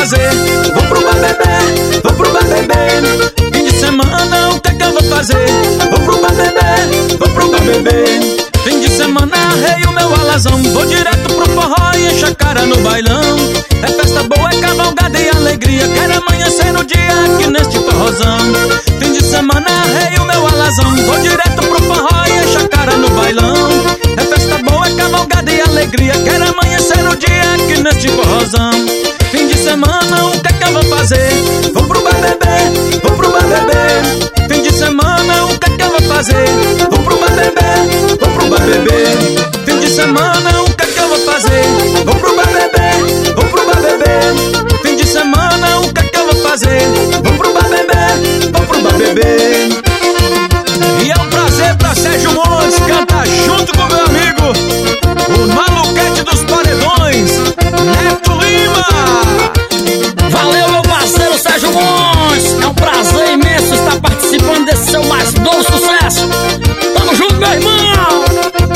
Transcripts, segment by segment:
fazer? Vou pro bar beber, vou pro bar beber. Fim de semana, o que é que eu vou fazer? Vou pro bar beber, vou pro bar beber. Fim de semana, arrei o meu alazão, vou direto pro forró e encher a cara no bailão. É festa boa, é cavalgada e alegria, quero amanhecer no dia aqui neste forrozão. Fim de semana, arrei o meu alazão, vou direto pro forró e encher a cara no bailão. É festa boa, é cavalgada e alegria, quero amanhecer no dia aqui neste forrozão. Fim de semana, o que é que eu vou fazer? Vou pro bar beber, vou pro bar beber. Fim de semana, o que é que eu vou fazer? Vou pro bar beber, vou pro bar beber. Fim de semana, o que é que eu vou fazer? Vou pro bar beber, vou pro bar beber. Fim de semana, o que é que eu vou fazer? Vou pro bar beber, vou pro bar beber. E é um prazer pra Sérgio Montes cantar junto com meu amigo, o maluquete dos paredões, Neto Lima. Valeu, meu parceiro Sérgio Montes. É um prazer imenso estar participando desse seu mais novo sucesso. Tamo junto, meu irmão.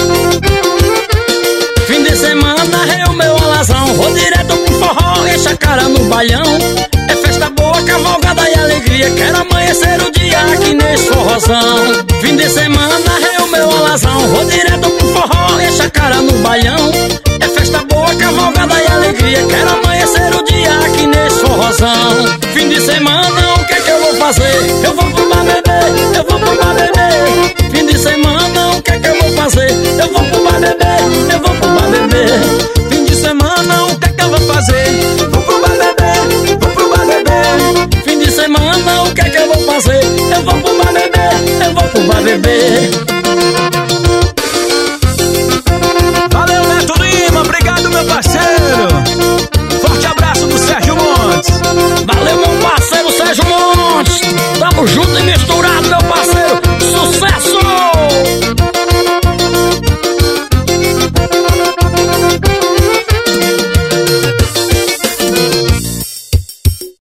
Fim de semana, arrei o meu alazão, vou direto pro forró, enche a cara no bailão. É festa boa, cavalgada e alegria, quero amanhecer o dia aqui nesse forrozão. Fim de semana, arrei o meu alazão, vou direto pro forró, enche a cara no bailão. É festa boa, cavalgada e alegria, quero amanhecer o dia aqui nesse forrozão. Fim de semana, o que é que eu vou fazer? Eu vou pro bar beber, eu vou pro bar beber. Fim de semana, o que é que eu vou fazer? Eu vou pro bar beber, eu vou pro bar beber. Fim de semana, o que é que eu vou fazer? Vou pro bar beber, vou pro bar beber. Fim de semana, o que é que eu vou fazer? Eu vou pro bar beber, eu vou pro bar beber.